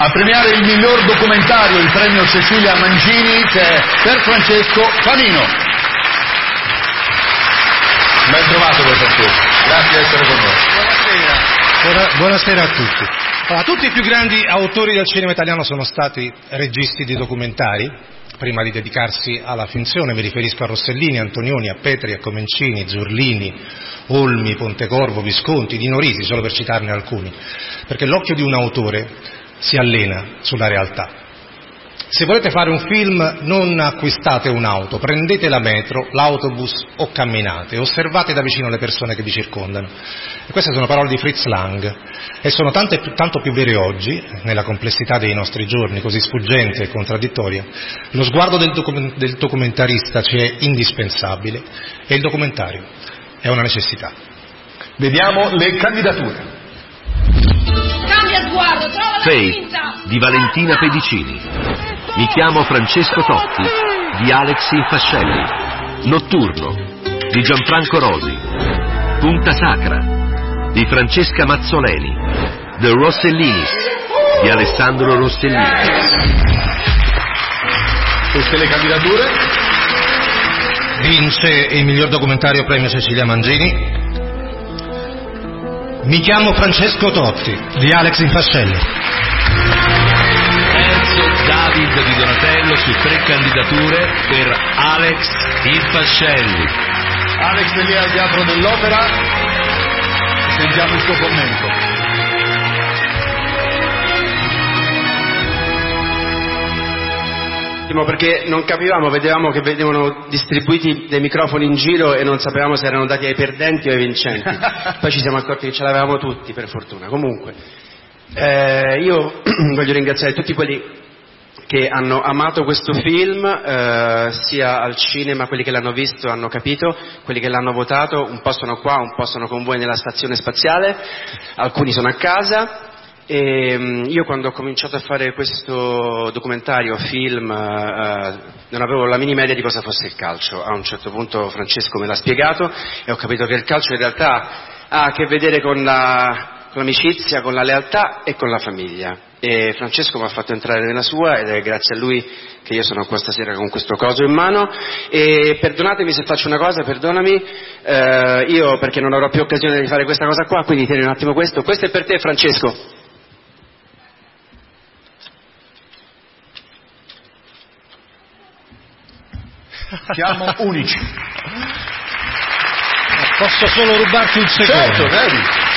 A premiare il miglior documentario, il premio Cecilia Mangini, che è per Francesco Fanino. Ben trovato per Francesco, grazie di essere con noi. Buonasera a tutti. Allora, tutti i più grandi autori del cinema italiano sono stati registi di documentari, prima di dedicarsi alla finzione. Mi riferisco a Rossellini, Antonioni, a Petri, a Comencini, Zurlini, Olmi, Pontecorvo, Visconti, Dino Risi, solo per citarne alcuni, perché l'occhio di un autore si allena sulla realtà. Se volete fare un film non acquistate un'auto, prendete la metro, l'autobus o camminate, osservate da vicino le persone che vi circondano. E queste sono parole di Fritz Lang e sono tanto più vere oggi, nella complessità dei nostri giorni, così sfuggente e contraddittoria. Lo sguardo del documentarista ci è indispensabile e il documentario è una necessità. Vediamo le candidature. Cambia sguardo, trova la Fate di Valentina Pedicini. Mi chiamo Francesco Totti di Alex Infascelli. Notturno di Gianfranco Rosi. Punta Sacra di Francesca Mazzoleni. The Rossellinis di Alessandro Rossellini. Queste le candidature. Vince il miglior documentario premio Cecilia Mangini. Mi chiamo Francesco Totti di Alex Infascelli. Terzo David di Donatello su 3 candidature per Alex Infascelli. Alex è lì al Teatro dell'Opera, sentiamo il suo commento. Perché non capivamo, vedevamo che venivano distribuiti dei microfoni in giro e non sapevamo se erano dati ai perdenti o ai vincenti. Poi ci siamo accorti che ce l'avevamo tutti, per fortuna. Comunque, io voglio ringraziare tutti quelli che hanno amato questo film, sia al cinema, quelli che l'hanno visto hanno capito, quelli che l'hanno votato, un po' sono qua, un po' sono con voi nella stazione spaziale, alcuni sono a casa. E io quando ho cominciato a fare questo documentario, film, non avevo la minima idea di cosa fosse il calcio. A un certo punto Francesco me l'ha spiegato e ho capito che il calcio in realtà ha a che vedere con l'amicizia, con la lealtà e con la famiglia. E Francesco mi ha fatto entrare nella sua ed è grazie a lui che io sono qua stasera con questo coso in mano. E perdonatemi se faccio una cosa, perdonami, io perché non avrò più occasione di fare questa cosa qua, quindi tieni un attimo questo è per te, Francesco. Siamo unici. Posso solo rubarti un secondo? Certo, vedi.